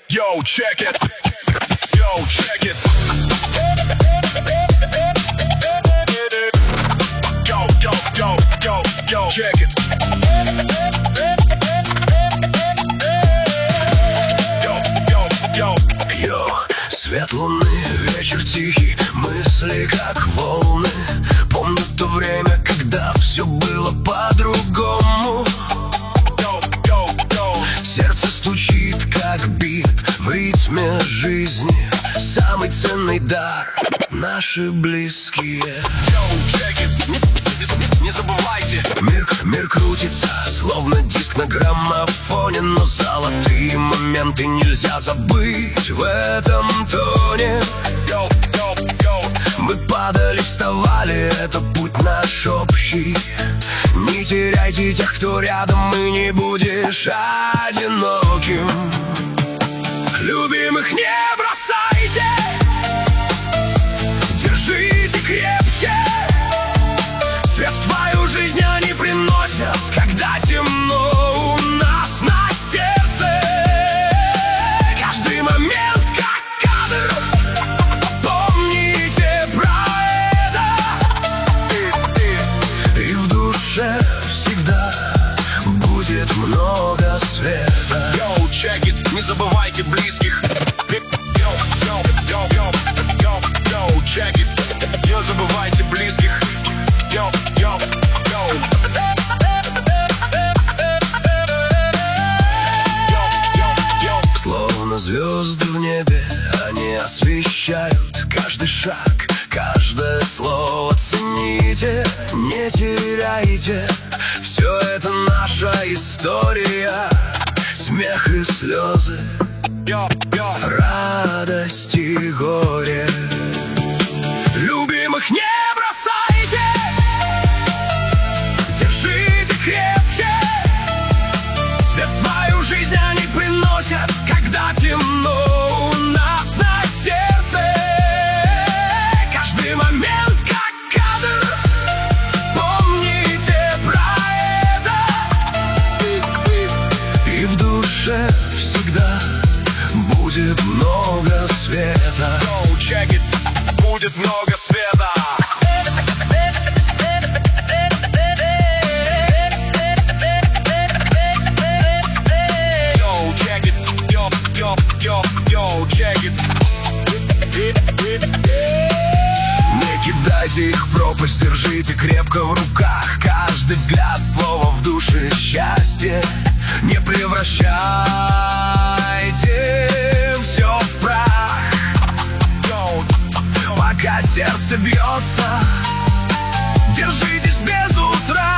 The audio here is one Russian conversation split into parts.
Yo, check it. Yo, check it. Yo, yo, yo, yo, yo, check it. Yo, yo, yo, yo. Свет луны, вечер тихий, мысли как волны. Помню то время, когда все было по-другому. Сердце стучит, как бит в ритме жизни. Самый ценный дар — наши близкие. Не забывайте. Мир крутится, словно диск на граммофоне, но золотые моменты нельзя забыть в этом тоне. Мы падали, вставали, это путь наш общий. Не теряйте тех, кто рядом, и не будешь одиноким. Любимых не бросайте, держите крепче. Свет в твою жизнь они приносят, когда темно у нас на сердце. Каждый момент как кадр, помните про это. И в душе всегда будет много света. Йоу, check it, не забывайте близких. Йоу, йоу, йоу, йоу, йоу, йоу, check it, не забывайте близких. Йоу, йоу, йоу. Словно звезды в небе, они освещают каждый шаг, каждое слово. Цените, не теряйте, все это наша история. Смех и слезы, радость и горе. Любимых не бросайте, держите крепче. Свет в твою жизнь они приносят, когда темно у нас на сердце. Каждый момент как кадр, помните про это. И в душе всегда будет много света. Go, check it, будет много света. Yo, check it, yo, yo, yo, yo, check it. Не кидайте их в пропасть, держите крепко в руках. Каждый взгляд, слово в душе счастье. Не превращайте все в прах. Пока сердце бьется, держитесь без утра.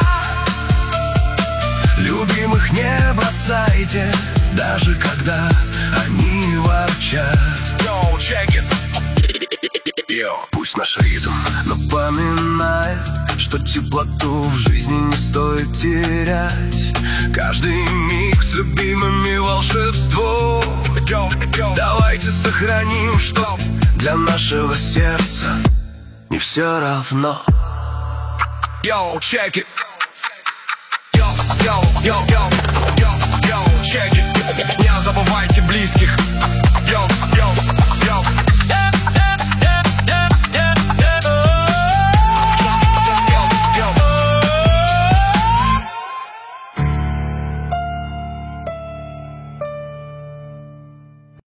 Любимых не бросайте, даже когда они ворчат. Yo, check it. Yo. Пусть наш ритм напоминает, что теплоту в жизни не стоит терять. Каждый миг с любимыми волшебство. Давайте сохраним, что для нашего сердца не все равно. Yo, check it. Yo, yo, yo, yo, yo, yo, check it. Не